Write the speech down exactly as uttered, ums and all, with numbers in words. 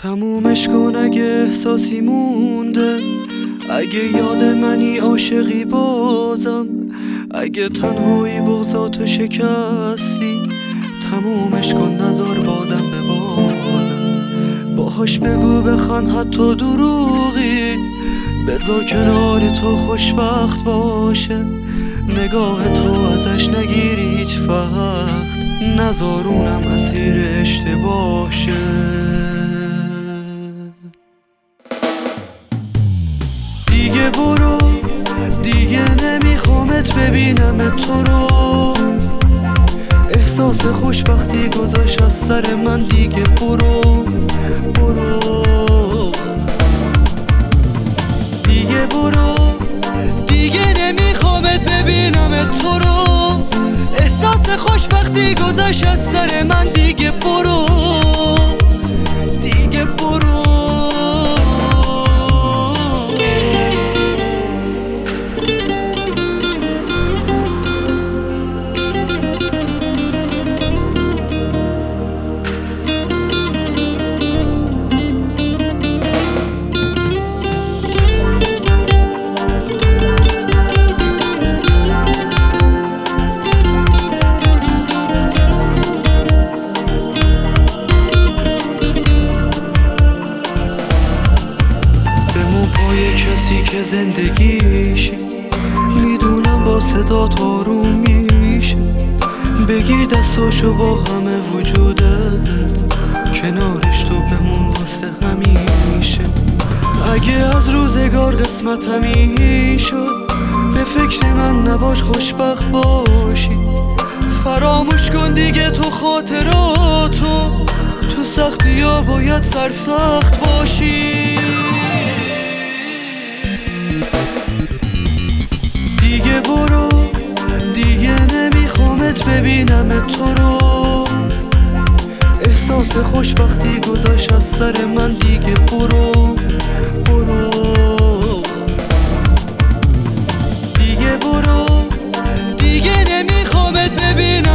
تمومش کن اگه احساسی مونده، اگه یاد منی عاشقی بازم، اگه تنهایی بغضاتو شکستی تمومش کن نزار بازم به بازم. باهاش بگو بخوان حتی دروغی، بذار کنار تو خوشبخت باشه، نگاه تو ازش نگیری هیچ وقت، نزار اونم اسیر اشتباهشه. دیگه برو، دیگه نمیخوامت ببینم تو رو، احساس خوشبختی گذاشت از سر من. دیگه برو برو، دیگه برو، دیگه نمیخوامت ببینم تو رو، احساس خوشبختی گذاشت از سر من. دیگه برو، دیگه برو. کسی که زندگیشه میدونم با صدا آروم میشه، بگیر دستاشو با همه وجودت، کنارش تو بمون واسه همیشه. اگه از روزگار قسمت همین شد، به فکر من نباش خوشبخت باشی، فراموش کن دیگه تو خاطراتو، تو سختی ها باید سرسخت باشی. دیگه برو، دیگه نمیخوامت ببینم تو رو، احساس خوشبختی گذاشت از سر من. دیگه برو برو، دیگه برو، دیگه نمیخوامت ببینم